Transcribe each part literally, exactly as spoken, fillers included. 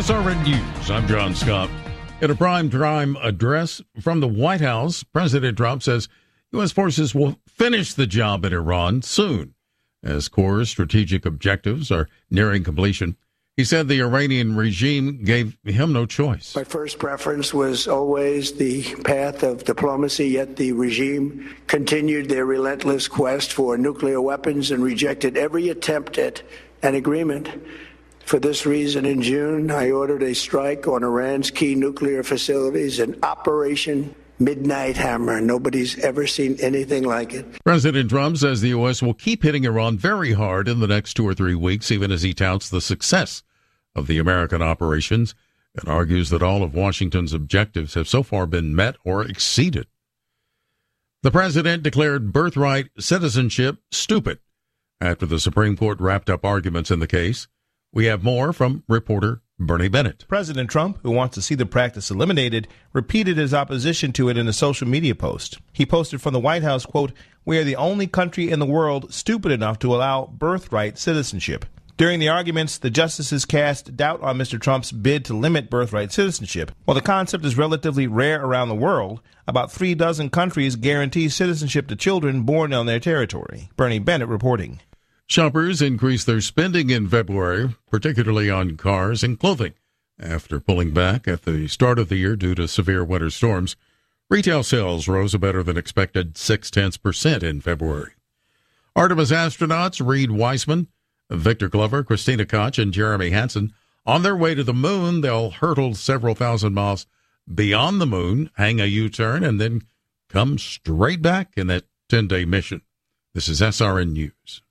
S R N News, I'm John Scott. In a prime-time address from the White House, President Trump says U S forces will finish the job in Iran soon, as core strategic objectives are nearing completion. He said the Iranian regime gave him no choice. My first preference was always the path of diplomacy, yet the regime continued their relentless quest for nuclear weapons and rejected every attempt at an agreement. For this reason, in June, I ordered a strike on Iran's key nuclear facilities, an Operation Midnight Hammer. Nobody's ever seen anything like it. President Trump says the U S will keep hitting Iran very hard in the next two or three weeks, even as he touts the success of the American operations and argues that all of Washington's objectives have so far been met or exceeded. The president declared birthright citizenship stupid after the Supreme Court wrapped up arguments in the case. We have more from reporter Bernie Bennett. President Trump, who wants to see the practice eliminated, repeated his opposition to it in a social media post. He posted from the White House, quote, "We are the only country in the world stupid enough to allow birthright citizenship." During the arguments, the justices cast doubt on Mister Trump's bid to limit birthright citizenship. While the concept is relatively rare around the world, about three dozen countries guarantee citizenship to children born on their territory. Bernie Bennett reporting. Shoppers increased their spending in February, particularly on cars and clothing, after pulling back at the start of the year due to severe winter storms. Retail sales rose a better than expected six-tenths percent in February. Artemis astronauts Reed Wiseman, Victor Glover, Christina Koch, and Jeremy Hansen on their way to the moon. They'll hurtle several thousand miles beyond the moon, hang a U-turn, and then come straight back in that ten-day mission. This is S R N News.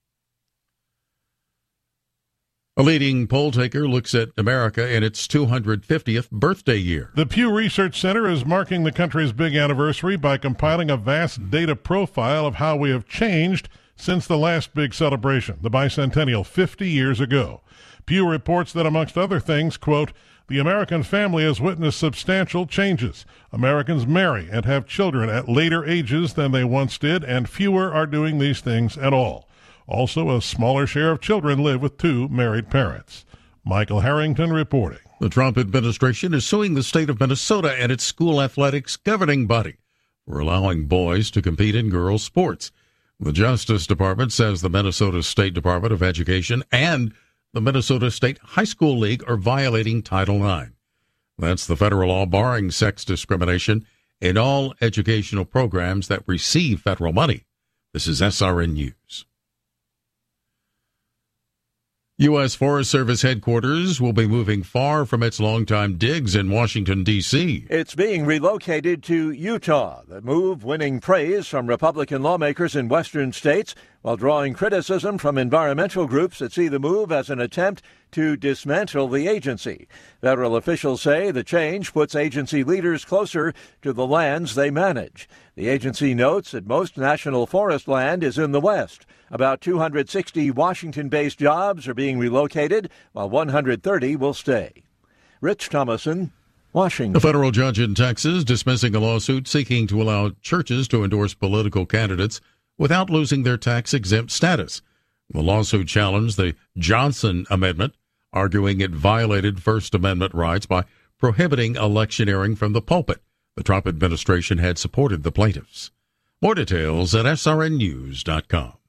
A leading poll taker looks at America in its two hundred fiftieth birthday year. The Pew Research Center is marking the country's big anniversary by compiling a vast data profile of how we have changed since the last big celebration, the bicentennial fifty years ago. Pew reports that, amongst other things, quote, "The American family has witnessed substantial changes. Americans marry and have children at later ages than they once did, and fewer are doing these things at all. Also, a smaller share of children live with two married parents." Michael Harrington reporting. The Trump administration is suing the state of Minnesota and its school athletics governing body for allowing boys to compete in girls' sports. The Justice Department says the Minnesota State Department of Education and the Minnesota State High School League are violating Title nine. That's the federal law barring sex discrimination in all educational programs that receive federal money. This is S R N News. U S Forest Service headquarters will be moving far from its longtime digs in Washington, D C It's being relocated to Utah, the move winning praise from Republican lawmakers in western states, while drawing criticism from environmental groups that see the move as an attempt to dismantle the agency. Federal officials say the change puts agency leaders closer to the lands they manage. The agency notes that most national forest land is in the West. About two hundred sixty Washington-based jobs are being relocated, while one hundred thirty will stay. Rich Thomason, Washington. A federal judge in Texas dismissing a lawsuit seeking to allow churches to endorse political candidates without losing their tax-exempt status. The lawsuit challenged the Johnson Amendment, arguing it violated First Amendment rights by prohibiting electioneering from the pulpit. The Trump administration had supported the plaintiffs. More details at S R N news dot com.